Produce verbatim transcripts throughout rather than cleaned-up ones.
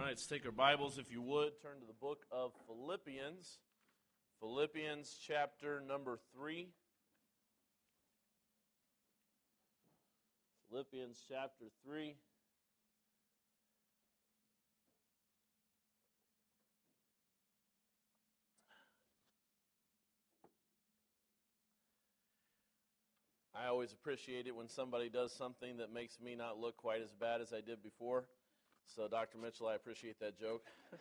right, let's take our Bibles, if you would, turn to the book of Philippians. Philippians chapter number three. Philippians chapter three. I always appreciate it when somebody does something that makes me not look quite as bad as I did before. So, Doctor Mitchell, I appreciate that joke.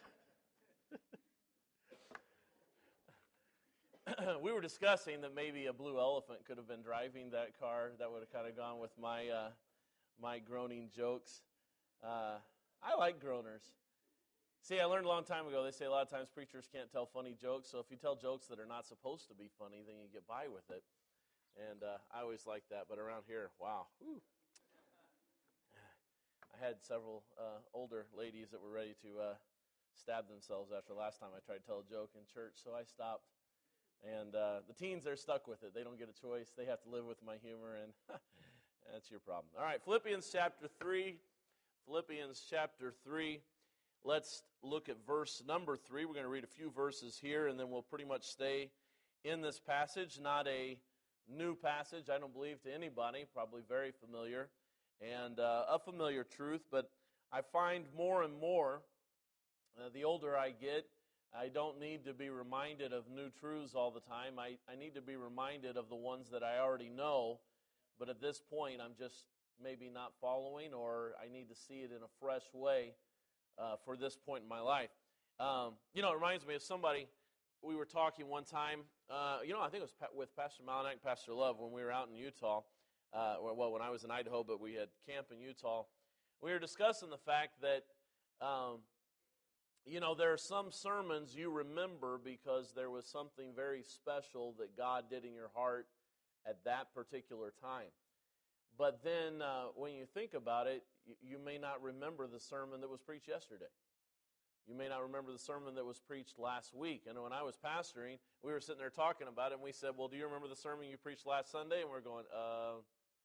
We were discussing that maybe a blue elephant could have been driving that car. That would have kind of gone with my uh, my groaning jokes. Uh, I like groaners. See, I learned a long time ago, they say a lot of times preachers can't tell funny jokes. So if you tell jokes that are not supposed to be funny, then you get by with it. And uh, I always like that. But around here, wow. Whew. I had several uh, older ladies that were ready to uh, stab themselves after the last time I tried to tell a joke in church, so I stopped. And uh, the teens, they're stuck with it. They don't get a choice. They have to live with my humor, and that's your problem. All right, Philippians chapter three. Philippians chapter three. Let's look at verse number three. We're going to read a few verses here, and then we'll pretty much stay in this passage. Not a new passage, I don't believe, to anybody. Probably very familiar. And uh, a familiar truth, but I find more and more, uh, the older I get, I don't need to be reminded of new truths all the time. I, I need to be reminded of the ones that I already know, but at this point I'm just maybe not following, or I need to see it in a fresh way uh, for this point in my life. Um, you know, it reminds me of somebody, we were talking one time, uh, you know, I think it was pa- with Pastor Malinak and Pastor Love when we were out in Utah. Uh, well, when I was in Idaho, but we had camp in Utah. We were discussing the fact that, um, you know, there are some sermons you remember because there was something very special that God did in your heart at that particular time. But then uh, when you think about it, you, you may not remember the sermon that was preached yesterday. You may not remember the sermon that was preached last week. And when I was pastoring, we were sitting there talking about it, and we said, well, do you remember the sermon you preached last Sunday? And we're going, uh...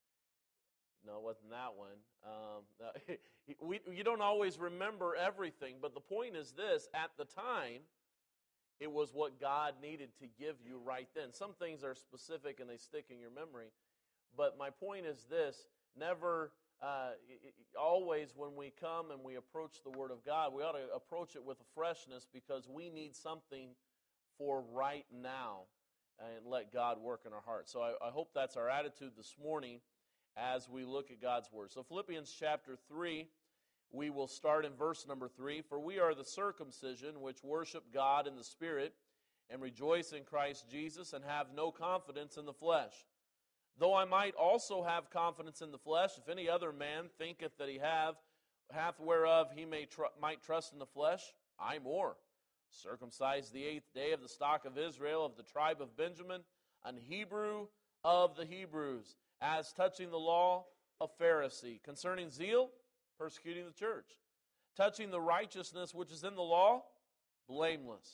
No, it wasn't that one. Um, we, you don't always remember everything, but the point is this, at the time, it was what God needed to give you right then. Some things are specific and they stick in your memory, but my point is this, never, uh, always when we come and we approach the Word of God, we ought to approach it with a freshness because we need something for right now and let God work in our hearts. So I, I hope that's our attitude this morning as we look at God's Word. So Philippians chapter three, we will start in verse number three. For we are the circumcision which worship God in the Spirit and rejoice in Christ Jesus and have no confidence in the flesh. Though I might also have confidence in the flesh, if any other man thinketh that he have, hath whereof he may tr- might trust in the flesh, I more. Circumcised the eighth day of the stock of Israel, of the tribe of Benjamin, an Hebrew of the Hebrews, as touching the law, a Pharisee. Concerning zeal, persecuting the church. Touching the righteousness which is in the law, blameless.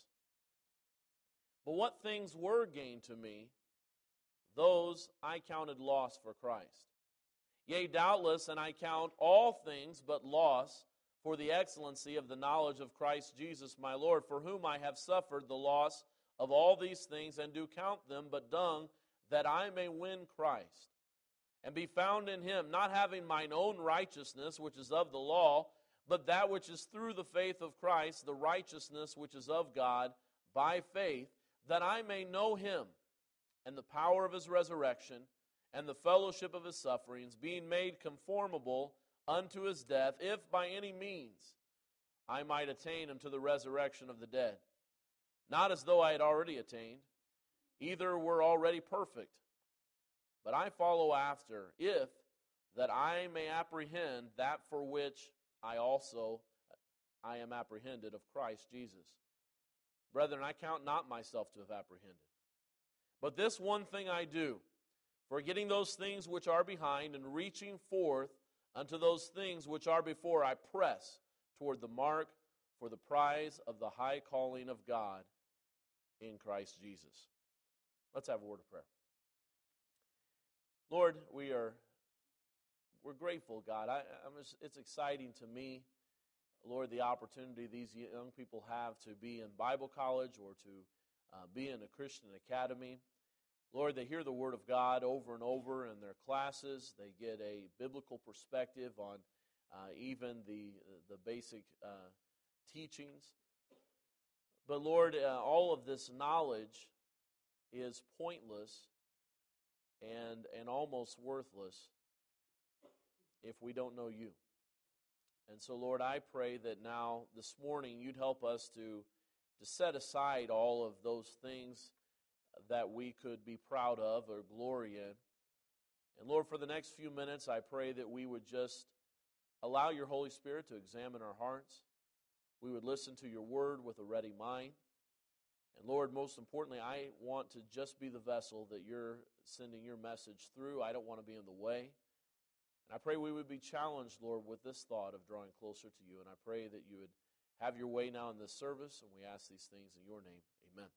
But what things were gain to me, those I counted loss for Christ. Yea, doubtless, and I count all things but loss for the excellency of the knowledge of Christ Jesus my Lord, for whom I have suffered the loss of all these things, and do count them but dung, that I may win Christ, and be found in him, not having mine own righteousness, which is of the law, but that which is through the faith of Christ, the righteousness which is of God, by faith, that I may know him, and the power of his resurrection, and the fellowship of his sufferings, being made conformable unto his death, if by any means I might attain unto the resurrection of the dead. Not as though I had already attained, either were already perfect, but I follow after, if that I may apprehend that for which I also I am apprehended of Christ Jesus. Brethren, I count not myself to have apprehended. But this one thing I do, forgetting those things which are behind, and reaching forth unto those things which are before, I press toward the mark for the prize of the high calling of God in Christ Jesus. Let's have a word of prayer. Lord, we are we're grateful, God. I, I'm just, it's exciting to me, Lord, the opportunity these young people have to be in Bible college or to uh, be in a Christian academy. Lord, they hear the Word of God over and over in their classes. They get a biblical perspective on uh, even the, the basic uh, teachings. But Lord, uh, all of this knowledge is pointless and, and almost worthless if we don't know you. And so, Lord, I pray that now, this morning, you'd help us to, to set aside all of those things that we could be proud of or glory in. And Lord, for the next few minutes, I pray that we would just allow your Holy Spirit to examine our hearts. We would listen to your word with a ready mind. And Lord, most importantly, I want to just be the vessel that you're sending your message through. I don't want to be in the way. And I pray we would be challenged, Lord, with this thought of drawing closer to you. And I pray that you would have your way now in this service, and we ask these things in your name. Amen.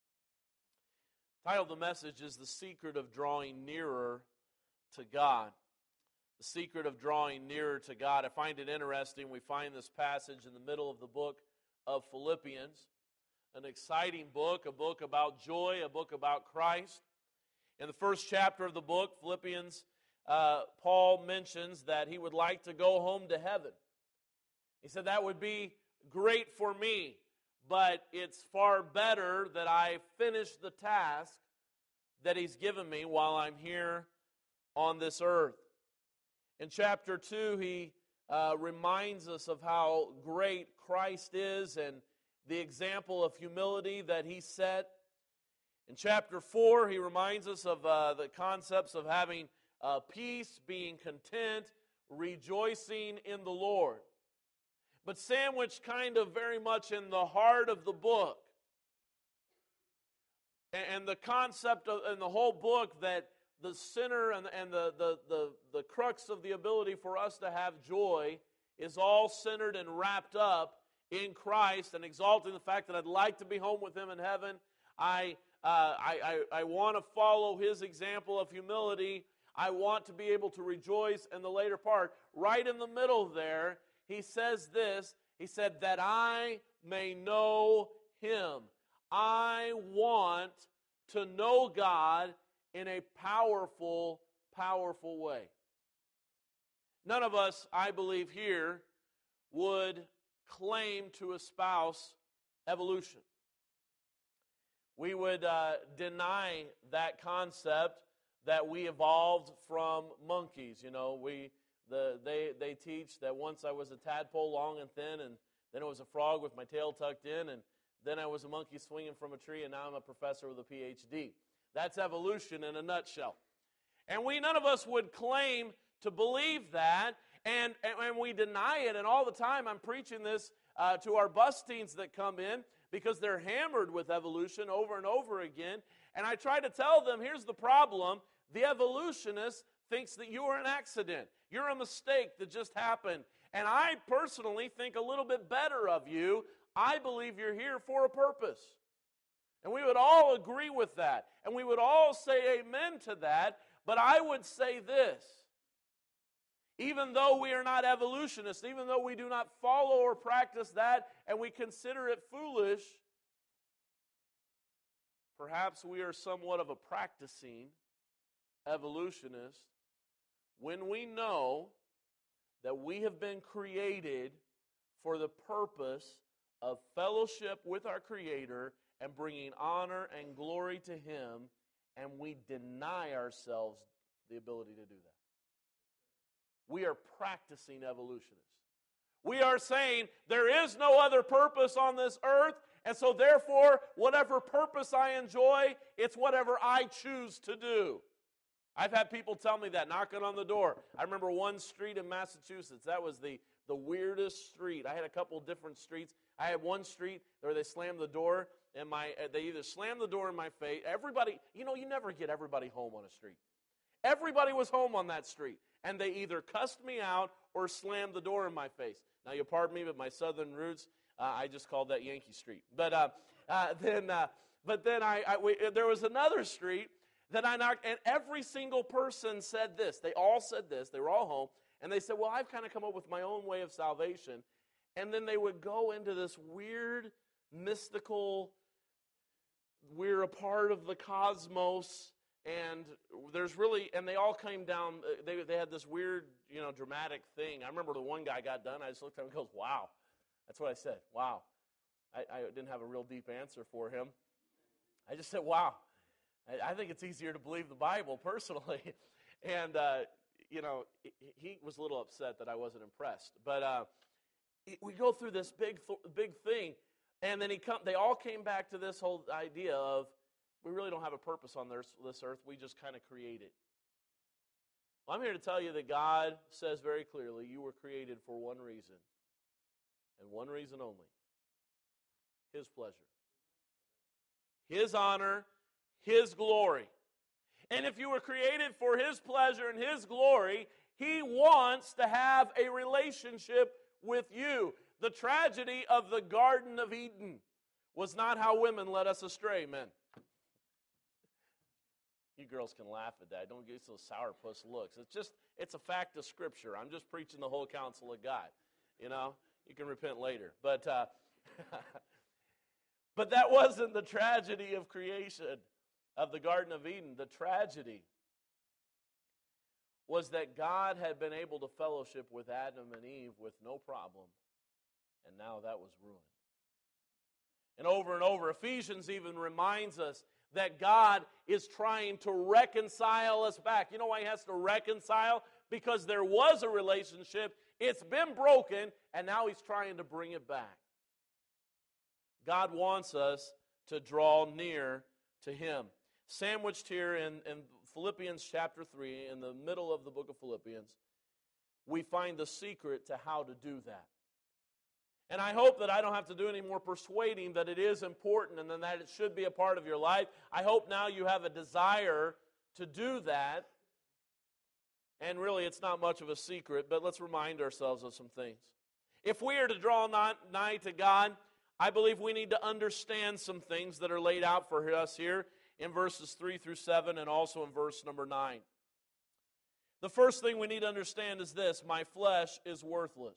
The title of the message is The Secret of Drawing Nearer to God. The secret of drawing nearer to God. I find it interesting. We find this passage in the middle of the book of Philippians. An exciting book, a book about joy, a book about Christ. In the first chapter of the book, Philippians, uh, Paul mentions that he would like to go home to heaven. He said, that would be great for me, but it's far better that I finish the task that he's given me while I'm here on this earth. In chapter two, he uh, reminds us of how great Christ is and the example of humility that he set. In chapter four, he reminds us of uh, the concepts of having uh, peace, being content, rejoicing in the Lord. But sandwiched kind of very much in the heart of the book, and the concept of, in the whole book, that the center and, and the, the, the, the crux of the ability for us to have joy is all centered and wrapped up in Christ, and exalting the fact that I'd like to be home with him in heaven. I, uh, I, I, I want to follow his example of humility. I want to be able to rejoice in the later part. Right in the middle there, he says this. He said, that I may know him. I want to know God in a powerful, powerful way. None of us, I believe here, would claim to espouse evolution. We would uh, deny that concept that we evolved from monkeys. You know, we the they they teach that once I was a tadpole, long and thin, and then it was a frog with my tail tucked in, and then I was a monkey swinging from a tree, and now I'm a professor with a P H D. That's evolution in a nutshell. And we, none of us would claim to believe that, and, and, and we deny it. And all the time I'm preaching this uh, to our bus teens that come in because they're hammered with evolution over and over again. And I try to tell them, here's the problem. The evolutionist thinks that you are an accident. You're a mistake that just happened. And I personally think a little bit better of you. I believe you're here for a purpose. And we would all agree with that. And we would all say amen to that. But I would say this. Even though we are not evolutionists, even though we do not follow or practice that, and we consider it foolish, perhaps we are somewhat of a practicing evolutionist when we know that we have been created for the purpose of fellowship with our Creator and bringing honor and glory to Him, and we deny ourselves the ability to do that. We are practicing evolutionists. We are saying there is no other purpose on this earth, and so therefore, whatever purpose I enjoy, it's whatever I choose to do. I've had people tell me that, knocking on the door. I remember one street in Massachusetts. That was the, the weirdest street. I had a couple different streets. I had one street where they slammed the door, and my they either slammed the door in my face. Everybody, you know, you never get everybody home on a street. Everybody was home on that street, and they either cussed me out or slammed the door in my face. Now, you'll pardon me, but my southern roots, uh, I just called that Yankee Street. But uh, uh, then, uh, but then I, I we, there was another street that I knocked, and every single person said this. They all said this. They were all home, and they said, well, I've kind of come up with my own way of salvation, And then they would go into this weird, mystical, we're a part of the cosmos, and there's really, and they all came down, they, they had this weird, you know, dramatic thing. I remember the one guy got done, I just looked at him and goes, wow. That's what I said, wow. I, I didn't have a real deep answer for him. I just said, wow. I, I think it's easier to believe the Bible, personally. And, uh, you know, he was a little upset that I wasn't impressed. But uh, we go through this big, big thing, and then he come, they all came back to this whole idea of, we really don't have a purpose on this, this earth, we just kind of create it. Well, I'm here to tell you that God says very clearly, you were created for one reason, and one reason only, His pleasure. His honor, His glory. And if you were created for His pleasure and His glory, He wants to have a relationship with you. The tragedy of the Garden of Eden was not how women led us astray, men. You girls can laugh at that. Don't get those sourpuss looks. It's just, it's a fact of Scripture. I'm just preaching the whole counsel of God. You know, you can repent later. But, uh, but that wasn't the tragedy of creation, of the Garden of Eden. The tragedy was that God had been able to fellowship with Adam and Eve with no problem, and now that was ruined. And over and over, Ephesians even reminds us that God is trying to reconcile us back. You know why He has to reconcile? Because there was a relationship, it's been broken, and now He's trying to bring it back. God wants us to draw near to Him. Sandwiched here in, in Philippians chapter three, in the middle of the book of Philippians, we find the secret to how to do that. And I hope that I don't have to do any more persuading that it is important and that it should be a part of your life. I hope now you have a desire to do that. And really, it's not much of a secret, but let's remind ourselves of some things. If we are to draw nigh to God, I believe we need to understand some things that are laid out for us here in verses three through seven and also in verse number nine. The first thing we need to understand is this: my flesh is worthless.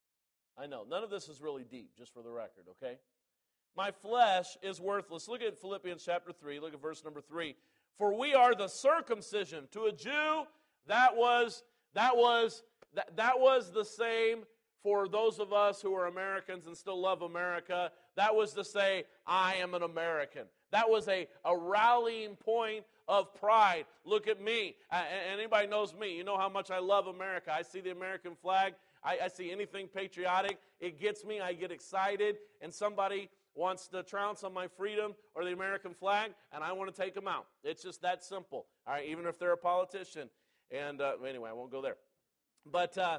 I know, none of this is really deep, just for the record, okay? My flesh is worthless. Look at Philippians chapter three, look at verse number three. For we are the circumcision. To a Jew, that was that was that, that was the same for those of us who are Americans and still love America. That was to say, I am an American. That was a, a rallying point of pride. Look at me. Uh, and anybody knows me. You know how much I love America. I see the American flag. I, I see anything patriotic. It gets me. I get excited. And somebody wants to trounce on my freedom or the American flag, and I want to take them out. It's just that simple. All right, even if they're a politician. And uh, anyway, I won't go there. But uh,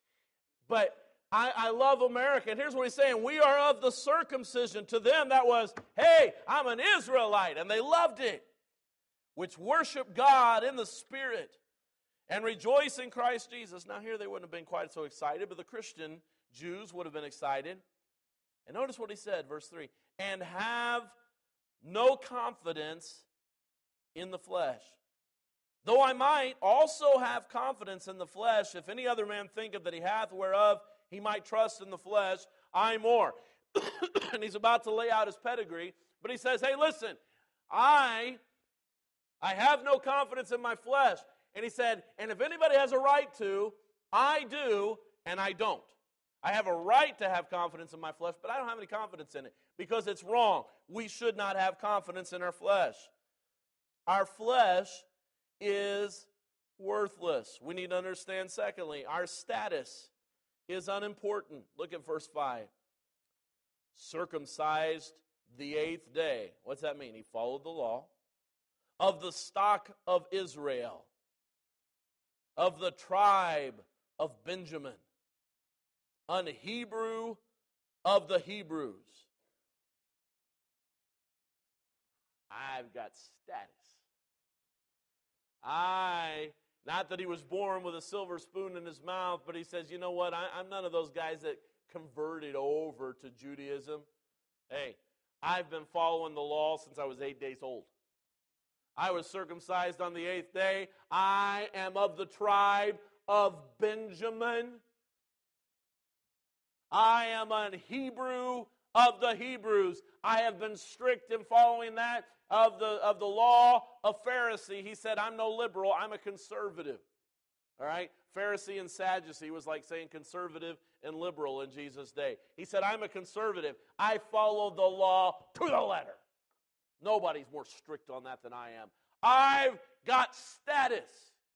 but I, I love America. And here's what he's saying. We are of the circumcision. To them, that was, hey, I'm an Israelite. And they loved it. Which worship God in the Spirit and rejoice in Christ Jesus. Now here they wouldn't have been quite so excited, but the Christian Jews would have been excited. And notice what he said, verse three. And have no confidence in the flesh. Though I might also have confidence in the flesh, if any other man thinketh that he hath whereof he might trust in the flesh, I more. And he's about to lay out his pedigree, but he says, hey, listen, I, I have no confidence in my flesh. And he said, and if anybody has a right to, I do, and I don't. I have a right to have confidence in my flesh, but I don't have any confidence in it because it's wrong. We should not have confidence in our flesh. Our flesh is worthless. We need to understand, secondly, our status is unimportant. Look at verse five. Circumcised the eighth day. What's that mean? He followed the law. Of the stock of Israel. Of the tribe of Benjamin. An Hebrew of the Hebrews. I've got status. I, not that he was born with a silver spoon in his mouth, but he says, you know what, I, I'm none of those guys that converted over to Judaism. Hey, I've been following the law since I was eight days old. I was circumcised on the eighth day. I am of the tribe of Benjamin. I am a Hebrew of the Hebrews. I have been strict in following that of the, of the law of Pharisee. He said, I'm no liberal, I'm a conservative. All right? Pharisee and Sadducee was like saying conservative and liberal in Jesus' day. He said, I'm a conservative. I follow the law to the letter. Nobody's more strict on that than I am. I've got status.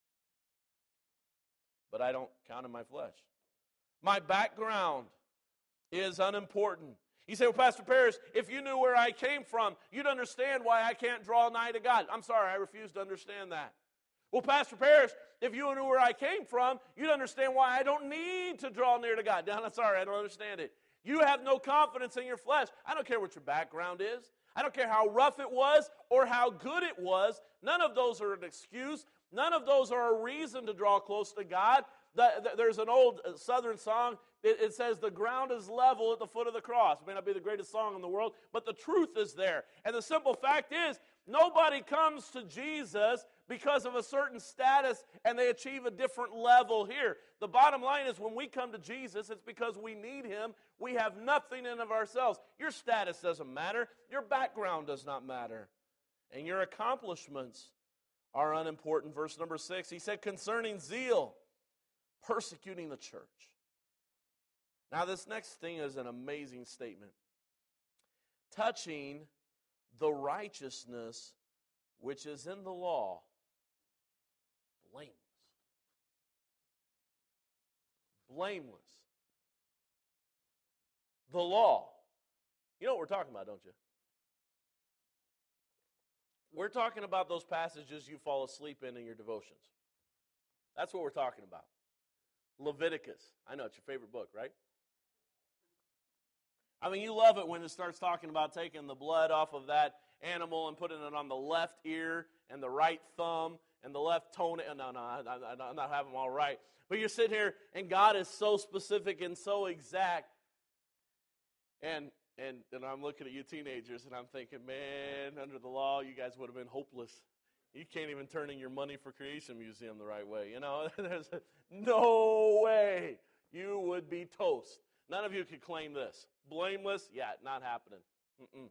But I don't count in my flesh. My background is unimportant. You say, well, Pastor Parrish, if you knew where I came from, you'd understand why I can't draw nigh to God. I'm sorry, I refuse to understand that. Well, Pastor Parrish, if you knew where I came from, you'd understand why I don't need to draw near to God. No, I'm sorry, I don't understand it. You have no confidence in your flesh. I don't care what your background is. I don't care how rough it was or how good it was. None of those are an excuse. None of those are a reason to draw close to God. The, the, there's an old Southern song. It, it says, the ground is level at the foot of the cross. It may not be the greatest song in the world, but the truth is there. And the simple fact is, nobody comes to Jesus because of a certain status and they achieve a different level here. The bottom line is when we come to Jesus, it's because we need Him. We have nothing in of ourselves. Your status doesn't matter. Your background does not matter. And your accomplishments are unimportant. Verse number six, he said, concerning zeal, persecuting the church. Now this next thing is an amazing statement. Touching the righteousness which is in the law, blameless. Blameless. The law. You know what we're talking about, don't you? We're talking about those passages you fall asleep in in your devotions. That's what we're talking about. Leviticus. I know, it's your favorite book, right? I mean, you love it when it starts talking about taking the blood off of that animal and putting it on the left ear and the right thumb and the left toenail. No, no, I, I, I'm not having them all right. But you're sitting here, and God is so specific and so exact. And and and I'm looking at you teenagers, and I'm thinking, man, under the law, you guys would have been hopeless. You can't even turn in your Money for Creation Museum the right way. You know, there's a, no way you would be toast. None of you could claim this. Blameless? Yeah, not happening. Mm-mm.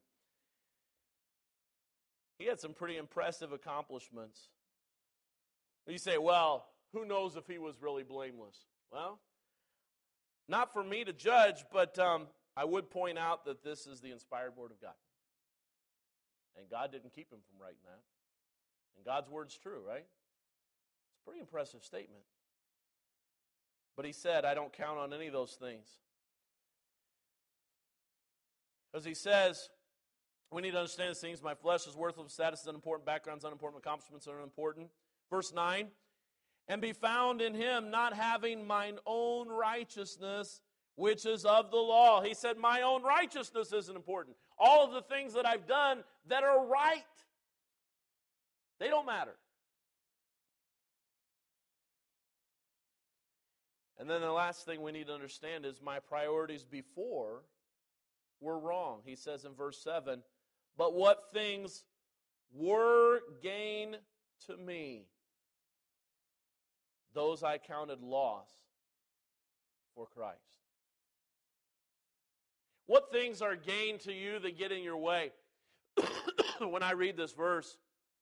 He had some pretty impressive accomplishments. You say, well, who knows if he was really blameless? Well, not for me to judge, but um, I would point out that this is the inspired Word of God. And God didn't keep him from writing that. And God's Word's true, right? It's a pretty impressive statement. But he said, I don't count on any of those things. Because he says, we need to understand these things. My flesh is worthless, status is unimportant, background is unimportant, accomplishments are unimportant. Verse nine, and be found in him, not having mine own righteousness, which is of the law. He said, my own righteousness isn't important. All of the things that I've done that are right, they don't matter. And then the last thing we need to understand is my priorities before were wrong. He says in verse seven, but what things were gain to me, those I counted loss for Christ. What things are gain to you that get in your way? When I read this verse,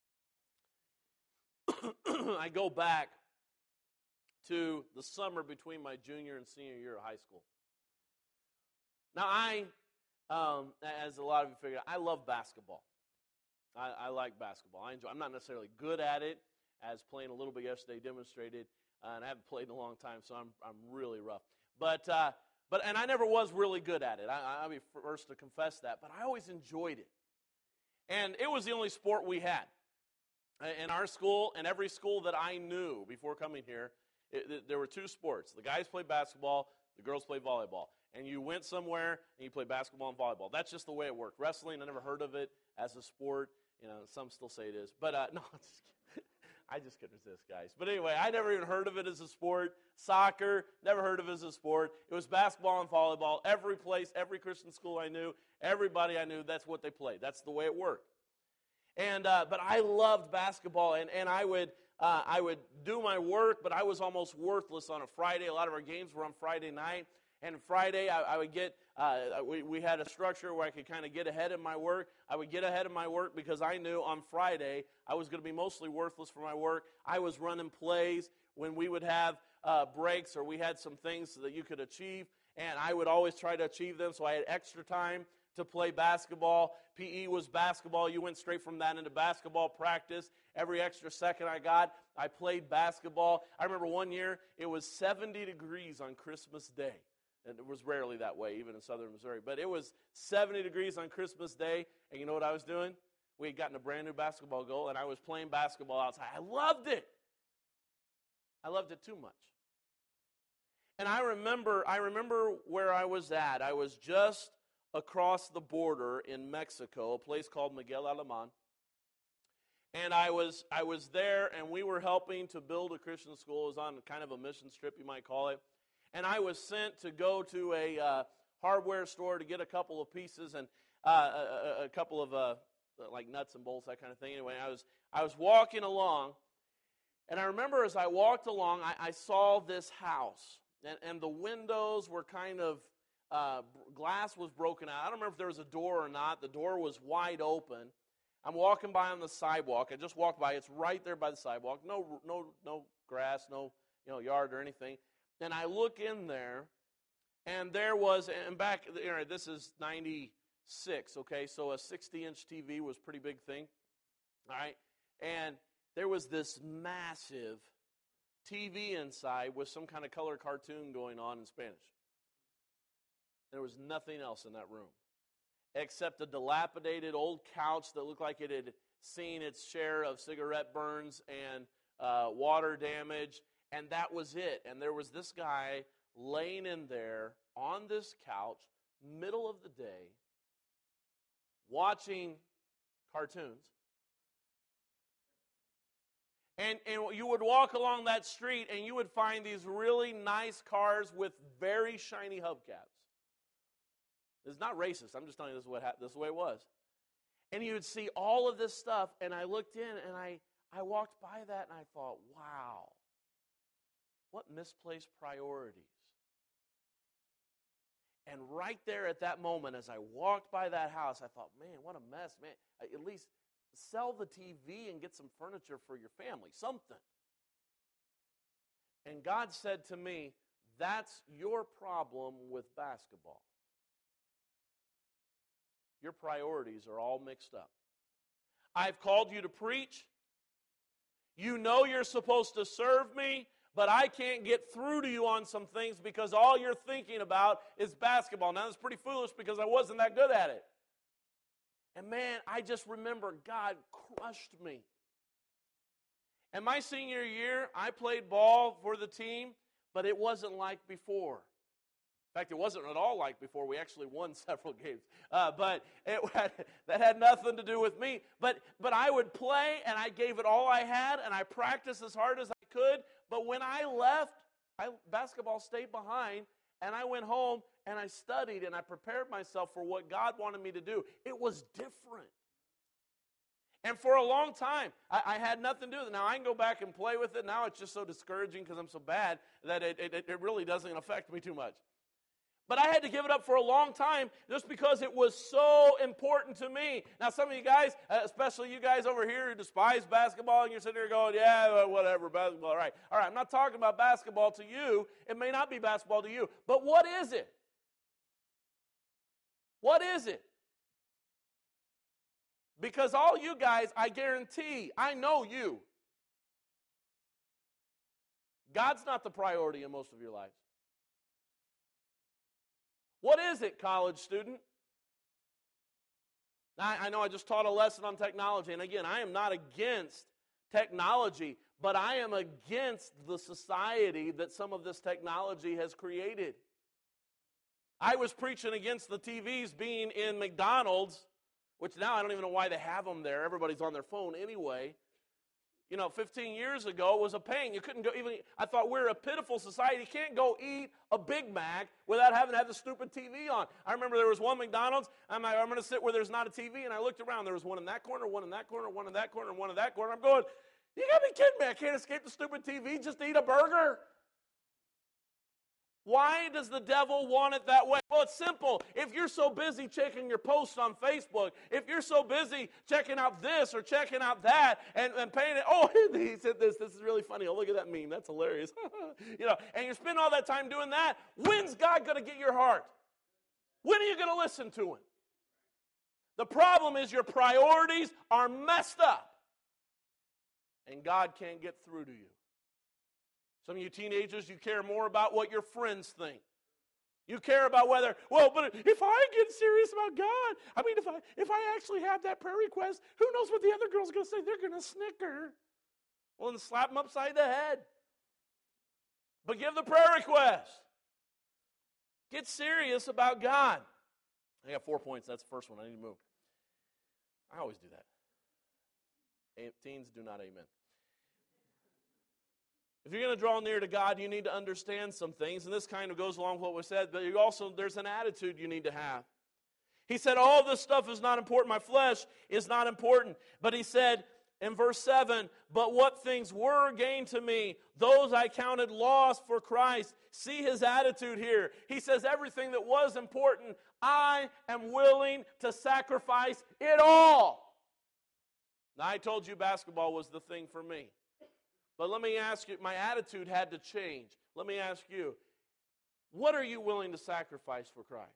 I go back to the summer between my junior and senior year of high school. Now, I, um, as a lot of you figure out, I love basketball. I, I like basketball. I enjoy. I'm not necessarily good at it, as playing a little bit yesterday demonstrated, uh, and I haven't played in a long time, so I'm I'm really rough. But uh, but and I never was really good at it. I, I'll be first to confess that. But I always enjoyed it, and it was the only sport we had in our school, and every school that I knew before coming here. It, it, there were two sports. The guys played basketball, the girls played volleyball. And you went somewhere and you played basketball and volleyball. That's just the way it worked. Wrestling, I never heard of it as a sport. You know, some still say it is. But uh, no, just I just couldn't resist, guys. But anyway, I never even heard of it as a sport. Soccer, never heard of it as a sport. It was basketball and volleyball. Every place, every Christian school I knew, everybody I knew, that's what they played. That's the way it worked. And uh, but I loved basketball, and, and I would uh, I would do my work, but I was almost worthless on a Friday. A lot of our games were on Friday night. And Friday, I, I would get, uh, we, we had a structure where I could kind of get ahead of my work. I would get ahead of my work because I knew on Friday I was going to be mostly worthless for my work. I was running plays when we would have uh, breaks or we had some things that you could achieve, and I would always try to achieve them, so I had extra time to play basketball. P E was basketball. You went straight from that into basketball practice. Every extra second I got, I played basketball. I remember one year, it was seventy degrees on Christmas Day. And it was rarely that way, even in southern Missouri. But it was seventy degrees on Christmas Day, and you know what I was doing? We had gotten a brand new basketball goal, and I was playing basketball outside. I loved it. I loved it too much. And I remember, I remember where I was at. I was just across the border in Mexico, a place called Miguel Alemán. And I was I was there, and we were helping to build a Christian school. It was on kind of a mission trip, you might call it. And I was sent to go to a uh, hardware store to get a couple of pieces and uh, a, a couple of uh, like nuts and bolts, that kind of thing. Anyway, I was I was walking along, and I remember as I walked along, I, I saw this house, and, and the windows were kind of uh, glass was broken out. I don't remember if there was a door or not. The door was wide open. I'm walking by on the sidewalk. I just walked by. It's right there by the sidewalk. No, no, no grass, no, you know, yard or anything. And I look in there, and there was, and back, you know, this is ninety-six, okay, so a sixty-inch T V was a pretty big thing, all right, and there was this massive T V inside with some kind of color cartoon going on in Spanish. There was nothing else in that room except a dilapidated old couch that looked like it had seen its share of cigarette burns and uh, water damage. And that was it. And there was this guy laying in there on this couch, middle of the day, watching cartoons. And, and you would walk along that street, and you would find these really nice cars with very shiny hubcaps. It's not racist. I'm just telling you this is, what happened, this is the way it was. And you would see all of this stuff, and I looked in, and I, I walked by that, and I thought, wow. What misplaced priorities. And right there at that moment, as I walked by that house, I thought, man, what a mess, man. At least sell the T V and get some furniture for your family, something. And God said to me, that's your problem with basketball. Your priorities are all mixed up. I've called you to preach. You know you're supposed to serve me. But I can't get through to you on some things because all you're thinking about is basketball. Now, that's pretty foolish because I wasn't that good at it. And man, I just remember God crushed me. And my senior year, I played ball for the team, but it wasn't like before. In fact, it wasn't at all like before. We actually won several games. Uh, but it had, that had nothing to do with me. But, but I would play, and I gave it all I had, and I practiced as hard as I could. But when I left, I, basketball stayed behind, and I went home, and I studied, and I prepared myself for what God wanted me to do. It was different. And for a long time, I, I had nothing to do with it. Now, I can go back and play with it. Now it's just so discouraging because I'm so bad that it, it, it really doesn't affect me too much. But I had to give it up for a long time just because it was so important to me. Now, some of you guys, especially you guys over here who despise basketball, and you're sitting there going, yeah, whatever, basketball, all right. All right, I'm not talking about basketball to you. It may not be basketball to you. But what is it? What is it? Because all you guys, I guarantee, I know you. God's not the priority in most of your lives. What is it, college student? I, I know I just taught a lesson on technology, and again, I am not against technology, but I am against the society that some of this technology has created. I was preaching against the T Vs being in McDonald's, which now I don't even know why they have them there. Everybody's on their phone anyway. You know, fifteen years ago it was a pain. You couldn't go even, I thought we're a pitiful society. You can't go eat a Big Mac without having to have the stupid T V on. I remember there was one McDonald's. I'm like, I'm going to sit where there's not a T V, and I looked around. There was one in that corner, one in that corner, one in that corner, and one in that corner. I'm going, you got to be kidding me. I can't escape the stupid T V just to eat a burger. Why does the devil want it that way? Well, it's simple. If you're so busy checking your posts on Facebook, if you're so busy checking out this or checking out that and, and paying it, oh, he said this, this is really funny. Oh, look at that meme. That's hilarious. You know, and you're spending all that time doing that. When's God going to get your heart? When are you going to listen to him? The problem is your priorities are messed up. And God can't get through to you. Some of you teenagers, you care more about what your friends think. You care about whether, well, but if I get serious about God, I mean, if I if I actually have that prayer request, who knows what the other girl's going to say? They're going to snicker. Well, then slap them upside the head. But give the prayer request. Get serious about God. I got four points. That's the first one. I need to move. I always do that. Teens, do not amen. If you're going to draw near to God, you need to understand some things, and this kind of goes along with what was said, but you also, there's an attitude you need to have. He said, all this stuff is not important. My flesh is not important. But he said in verse seven, but what things were gained to me, those I counted loss for Christ. See his attitude here. He says, everything that was important, I am willing to sacrifice it all. Now, I told you basketball was the thing for me. But let me ask you, my attitude had to change. Let me ask you, what are you willing to sacrifice for Christ?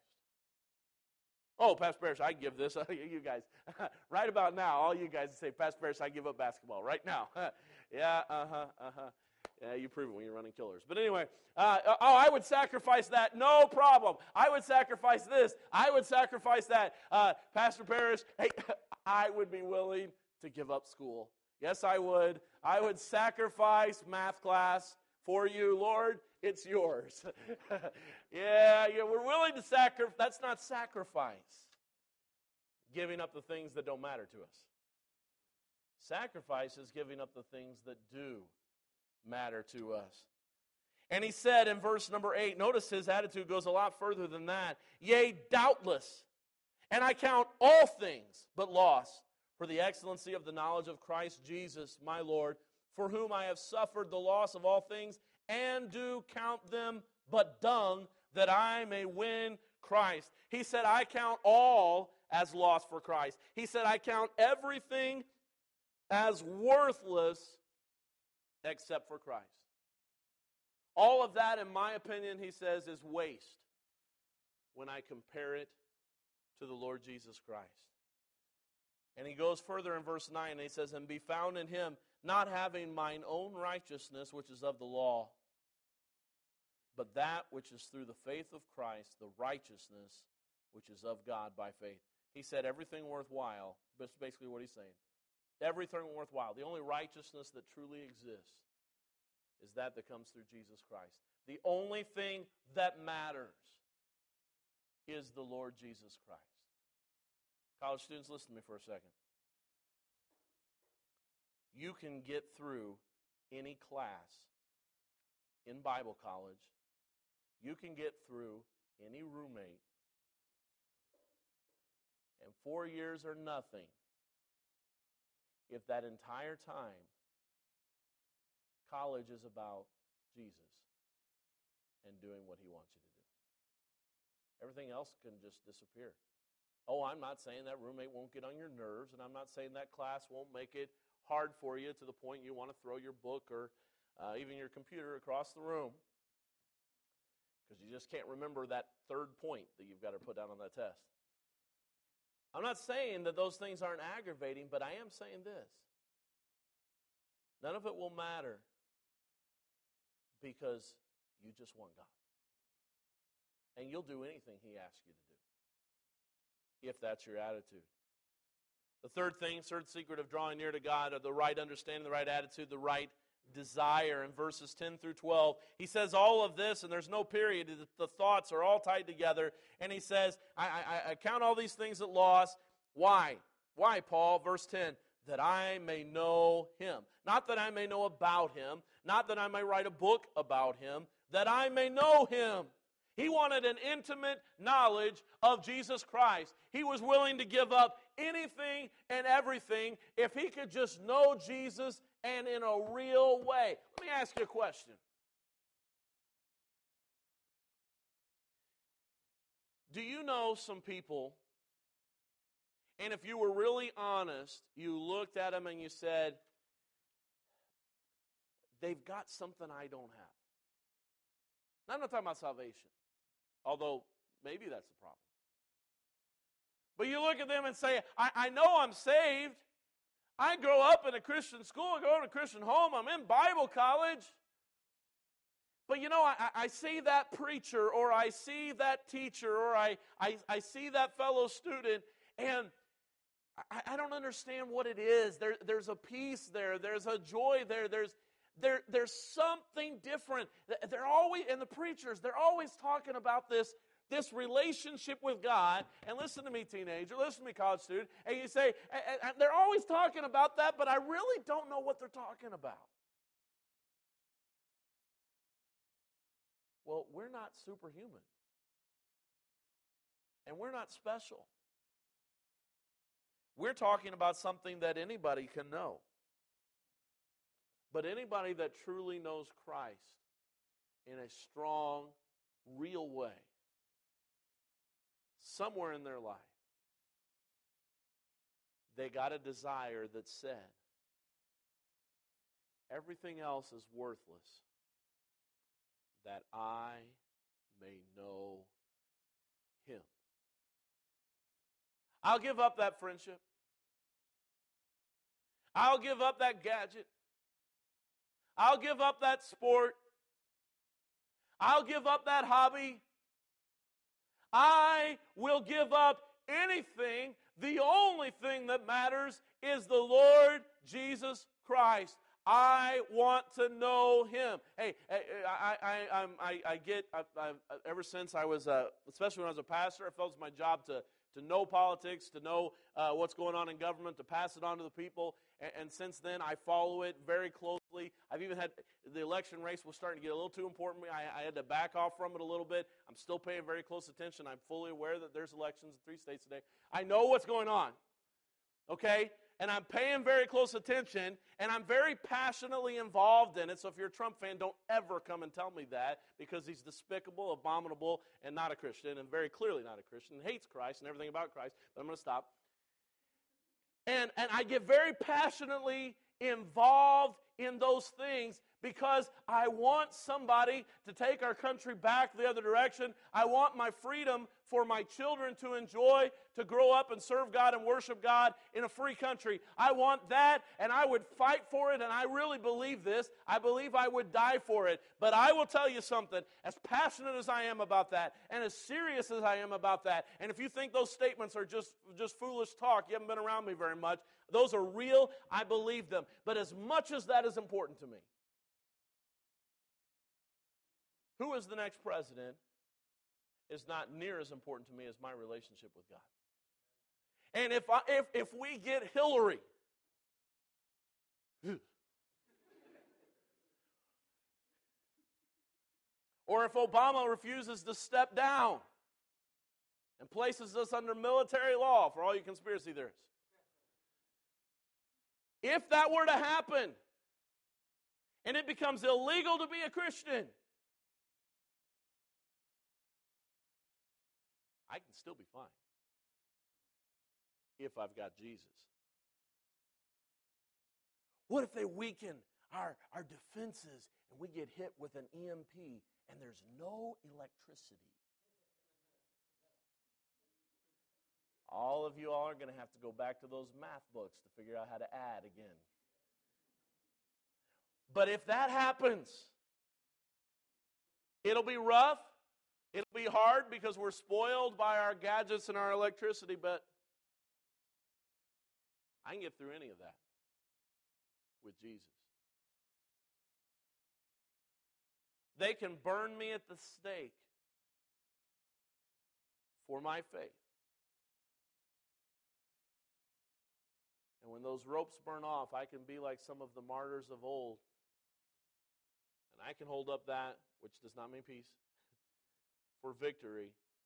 Oh, Pastor Parrish, I give this. You guys, right about now, all you guys say, Pastor Parrish, I give up basketball right now. Yeah, uh-huh, uh-huh. Yeah, you prove it when you're running killers. But anyway, uh, oh, I would sacrifice that. No problem. I would sacrifice this. I would sacrifice that. Uh, Pastor Parrish, hey, I would be willing to give up school. Yes, I would. I would sacrifice math class for you, Lord. It's yours. yeah, yeah, we're willing to sacrifice. That's not sacrifice. Giving up the things that don't matter to us. Sacrifice is giving up the things that do matter to us. And he said in verse number eight, notice his attitude goes a lot further than that. Yea, doubtless, and I count all things but loss, for the excellency of the knowledge of Christ Jesus, my Lord, for whom I have suffered the loss of all things, and do count them but dung, that I may win Christ. He said, I count all as loss for Christ. He said, I count everything as worthless except for Christ. All of that, in my opinion, he says, is waste when I compare it to the Lord Jesus Christ. And he goes further in verse nine, and he says, and be found in him, not having mine own righteousness, which is of the law, but that which is through the faith of Christ, the righteousness which is of God by faith. He said everything worthwhile, that's basically what he's saying. Everything worthwhile. The only righteousness that truly exists is that that comes through Jesus Christ. The only thing that matters is the Lord Jesus Christ. College students, listen to me for a second. You can get through any class in Bible college. You can get through any roommate. And four years are nothing if that entire time college is about Jesus and doing what he wants you to do. Everything else can just disappear. Oh, I'm not saying that roommate won't get on your nerves, and I'm not saying that class won't make it hard for you to the point you want to throw your book or uh, even your computer across the room because you just can't remember that third point that you've got to put down on that test. I'm not saying that those things aren't aggravating, but I am saying this. None of it will matter because you just want God. And you'll do anything he asks you to do, if that's your attitude. The third thing, third secret of drawing near to God, are the right understanding, the right attitude, the right desire. In verses ten through twelve, he says all of this, and there's no period. The thoughts are all tied together. And he says, I, I, I count all these things at loss. Why? Why, Paul? Verse ten, that I may know him. Not that I may know about him. Not that I may write a book about him. That I may know him. He wanted an intimate knowledge of Jesus Christ. He was willing to give up anything and everything if he could just know Jesus and in a real way. Let me ask you a question. Do you know some people, and if you were really honest, you looked at them and you said, they've got something I don't have. Now, I'm not talking about salvation, although maybe that's the problem. But you look at them and say, I, I know I'm saved. I grow up in a Christian school. I go to a Christian home. I'm in Bible college. But you know, I, I see that preacher, or I see that teacher, or I, I, I see that fellow student, and I, I don't understand what it is. There, there's a peace there. There's a joy there. There's, there, there's something different. They're always, and the preachers, they're always talking about this, this relationship with God. And listen to me, teenager. Listen to me, college student. And you say, and, and they're always talking about that, but I really don't know what they're talking about. Well, we're not superhuman. And we're not special. We're talking about something that anybody can know. But anybody that truly knows Christ in a strong, real way, somewhere in their life, they got a desire that said, everything else is worthless, that I may know Him. I'll give up that friendship. I'll give up that gadget. I'll give up that sport. I'll give up that hobby. I will give up anything. The only thing that matters is the Lord Jesus Christ. I want to know Him. Hey, I, I, I, I, I get, I, I, ever since I was, uh, especially when I was a pastor, I felt it's my job to, to know politics, to know uh, what's going on in government, to pass it on to the people. And, and since then, I follow it very closely. I've even had, the election race was starting to get a little too important to me. I, I had to back off from it a little bit. I'm still paying very close attention. I'm fully aware that there's elections in three states today. I know what's going on. Okay? And I'm paying very close attention, and I'm very passionately involved in it. So if you're a Trump fan, don't ever come and tell me that, because he's despicable, abominable, and not a Christian, and very clearly not a Christian, and hates Christ and everything about Christ. But I'm going to stop. And, and I get very passionately involved in those things because I want somebody to take our country back the other direction. I want my freedom for my children to enjoy, to grow up and serve God and worship God in a free country. I want that, and I would fight for it, and I really believe this. I believe I would die for it. But I will tell you something, as passionate as I am about that, and as serious as I am about that, and if you think those statements are just, just foolish talk, you haven't been around me very much, those are real, I believe them. But as much as that is important to me, who is the next president is not near as important to me as my relationship with God. And if I, if if we get Hillary, or if Obama refuses to step down and places us under military law, for all you conspiracy theorists, if that were to happen and it becomes illegal to be a Christian, I can still be fine if I've got Jesus. What if they weaken our, our defenses and we get hit with an E M P and there's no electricity? All of you all are going to have to go back to those math books to figure out how to add again. But if that happens, it'll be rough. It'll be hard because we're spoiled by our gadgets and our electricity, but I can get through any of that with Jesus. They can burn me at the stake for my faith. And when those ropes burn off, I can be like some of the martyrs of old. And I can hold up that, which does not mean peace, for victory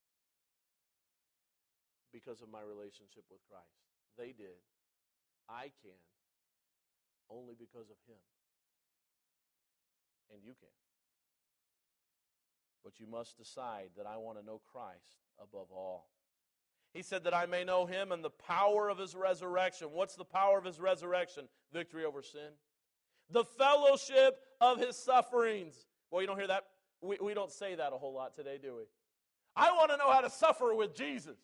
because of my relationship with Christ. They did. I can only because of Him. And you can. but you must decide that I want to know Christ above all. He said that I may know him and the power of his resurrection. What's the power of his resurrection? Victory over sin. The fellowship of his sufferings. Well, you don't hear that? We, we don't say that a whole lot today, do we? I want to know how to suffer with Jesus.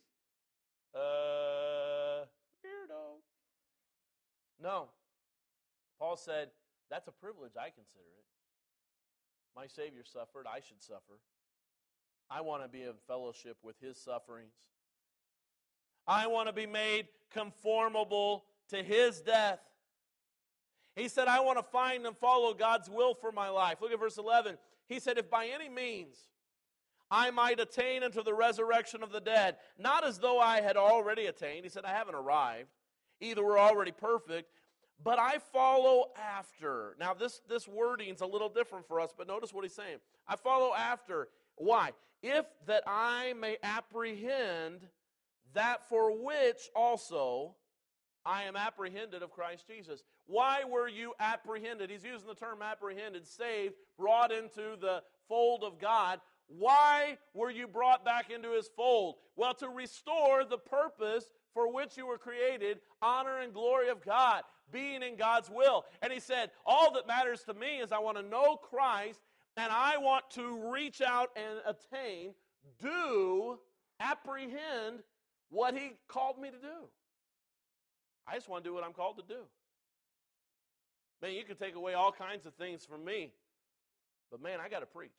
Uh, weirdo. No. Paul said, that's a privilege. I consider it. My Savior suffered. I should suffer. I want to be in fellowship with his sufferings. I want to be made conformable to his death. He said, I want to find and follow God's will for my life. Look at verse eleven. He said, if by any means I might attain unto the resurrection of the dead, not as though I had already attained. He said, I haven't arrived. Either we're already perfect, but I follow after. Now, this, this wording's a little different for us, but notice what he's saying. I follow after. Why? If that I may apprehend that for which also I am apprehended of Christ Jesus. Why were you apprehended? He's using the term apprehended, saved, brought into the fold of God. Why were you brought back into his fold? Well, to restore the purpose for which you were created, honor and glory of God, being in God's will. And he said, all that matters to me is I want to know Christ, and I want to reach out and attain, do, apprehend what he called me to do. I just want to do what I'm called to do. Man, you can take away all kinds of things from me, but man, I got to preach.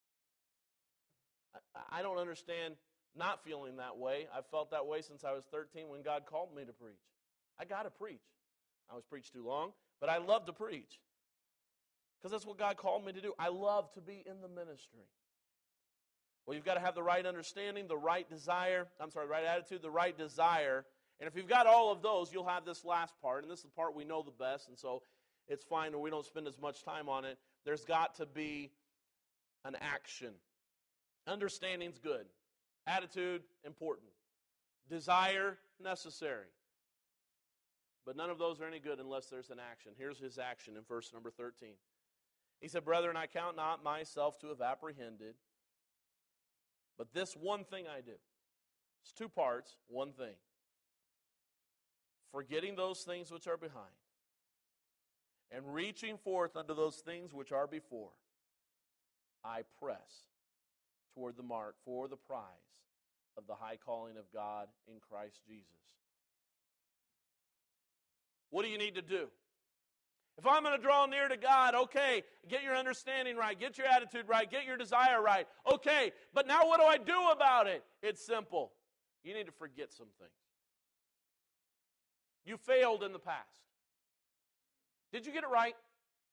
I, I don't understand not feeling that way. I've felt that way since I was thirteen when God called me to preach. I got to preach. I was preached too long, but I love to preach because that's what God called me to do. I love to be in the ministry. Well, you've got to have the right understanding, the right desire, I'm sorry, the right attitude, the right desire. And if you've got all of those, you'll have this last part, and this is the part we know the best, and so it's fine when we don't spend as much time on it. There's got to be an action. Understanding's good. Attitude, important. Desire, necessary. But none of those are any good unless there's an action. Here's his action in verse number thirteen. He said, brethren, I count not myself to have apprehended, but this one thing I do. It's two parts, one thing. Forgetting those things which are behind, and reaching forth unto those things which are before, I press toward the mark for the prize of the high calling of God in Christ Jesus. What do you need to do? If I'm going to draw near to God, okay, get your understanding right, get your attitude right, get your desire right. Okay, but now what do I do about it? It's simple. You need to forget some things. You failed in the past. Did you get it right?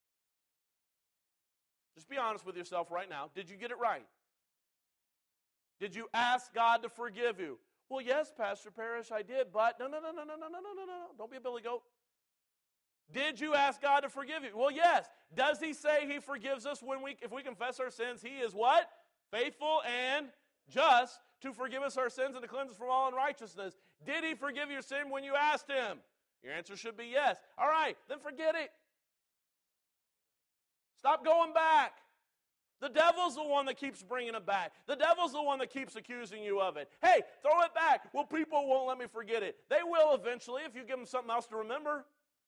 Just be honest with yourself right now. Did you get it right? Did you ask God to forgive you? Well, yes, Pastor Parrish, I did, but no, no, no, no, no, no, no, no, no, no. Don't be a billy goat. Did you ask God to forgive you? Well, yes. Does he say he forgives us when we, if we confess our sins? He is what? Faithful and just to forgive us our sins and to cleanse us from all unrighteousness. Did he forgive your sin when you asked him? Your answer should be yes. All right, then forget it. Stop going back. The devil's the one that keeps bringing it back. The devil's the one that keeps accusing you of it. Hey, throw it back. Well, people won't let me forget it. They will eventually if you give them something else to remember.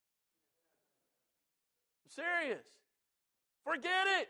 I'm serious. Forget it.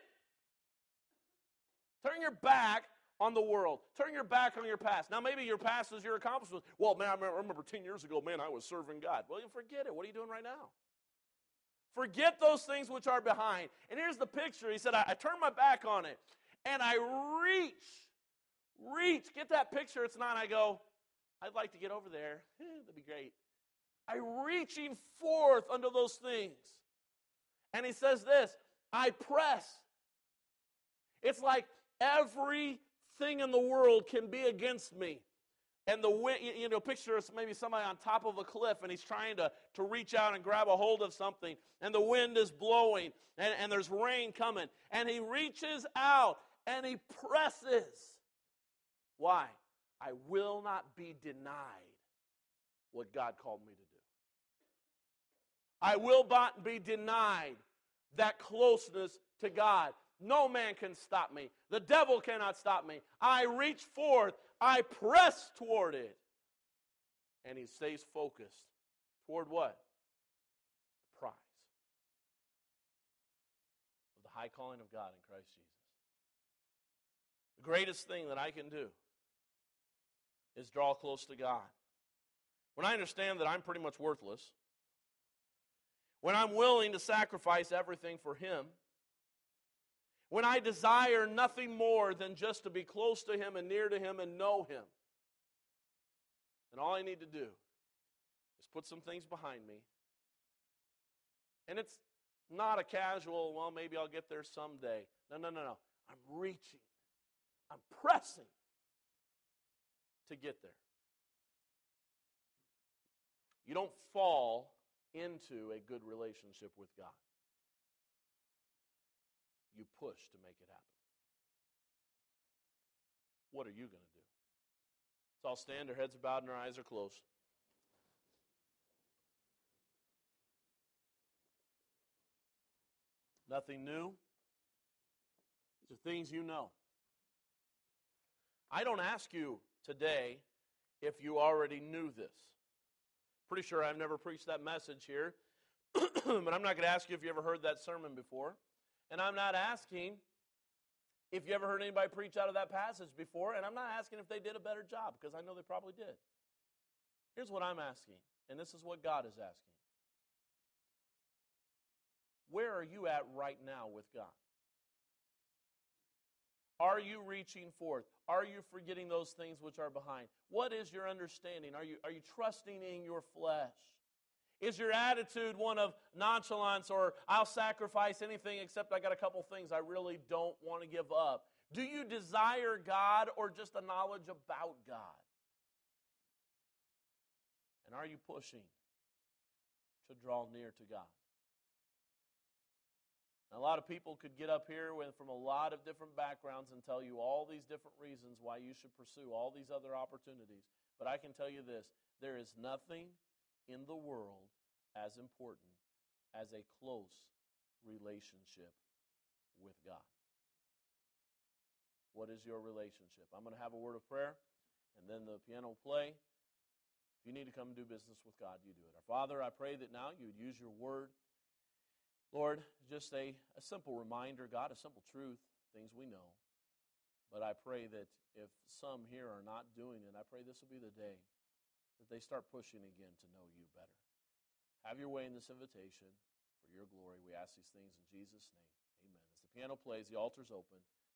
Turn your back on the world. Turn your back on your past. Now, maybe your past is your accomplishments. Well, man, I remember ten years ago, man, I was serving God. Well, you forget it. What are you doing right now? Forget those things which are behind. And here's the picture. He said, I, I turn my back on it, and I reach, reach. Get that picture. It's not, I go, I'd like to get over there. Eh, that'd be great. I'm reaching forth unto those things. And he says this, I press. It's like everything in the world can be against me. And the wind, you know, picture us maybe somebody on top of a cliff and he's trying to, to reach out and grab a hold of something. And the wind is blowing and, and there's rain coming. And he reaches out and he presses. Why? I will not be denied what God called me to do. I will not be denied that closeness to God. No man can stop me. The devil cannot stop me. I reach forth. I press toward it. And he stays focused. Toward what? The prize of the high calling of God in Christ Jesus. The greatest thing that I can do is draw close to God. When I understand that I'm pretty much worthless, when I'm willing to sacrifice everything for Him, when I desire nothing more than just to be close to Him and near to Him and know Him, then all I need to do is put some things behind me. And it's not a casual, well, maybe I'll get there someday. No, no, no, no. I'm reaching. I'm pressing to get there. You don't fall into a good relationship with God. You push to make it happen. What are you going to do? So I'll stand, our heads are bowed and our eyes are closed. Nothing new. These are things you know. I don't ask you today if you already knew this. Pretty sure I've never preached that message here, but I'm not going to ask you if you ever heard that sermon before. And I'm not asking if you ever heard anybody preach out of that passage before, and I'm not asking if they did a better job, because I know they probably did. Here's what I'm asking, and this is what God is asking. Where are you at right now with God? Are you reaching forth? Are you forgetting those things which are behind? What is your understanding? Are you, are you trusting in your flesh? Is your attitude one of nonchalance or I'll sacrifice anything except I got a couple things I really don't want to give up? Do you desire God or just a knowledge about God? And are you pushing to draw near to God? Now, a lot of people could get up here with, from a lot of different backgrounds and tell you all these different reasons why you should pursue all these other opportunities. But I can tell you this, there is nothing in the world as important as a close relationship with God. What is your relationship? I'm going to have a word of prayer, and then the piano will play. If you need to come and do business with God, you do it. Our Father, I pray that now you would use your word, Lord, just a, a simple reminder, God, a simple truth, things we know. But I pray that if some here are not doing it, I pray this will be the day that they start pushing again to know you better. Have your way in this invitation for your glory. We ask these things in Jesus' name. Amen. As the piano plays, the altar's open.